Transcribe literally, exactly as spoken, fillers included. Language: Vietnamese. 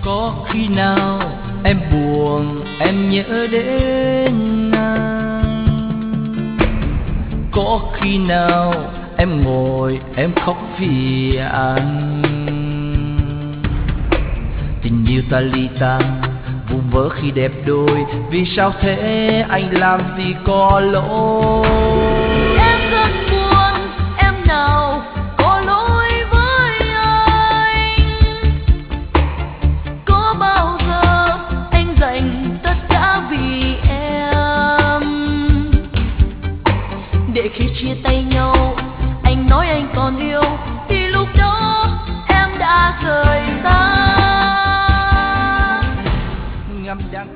Có khi nào em buồn em nhớ đến anh? Có khi nào em ngồi em khóc vì anh? Tình yêu ta ly tan vụn vỡ khi đẹp đôi, vì sao thế anh làm gì có lỗi? Em rất buồn, em nào có lỗi với anh? Có bao giờ anh dành tất cả vì em? Để khi chia tay nhau anh nói anh còn yêu, thì lúc đó em đã rời xa. Ngắm đắng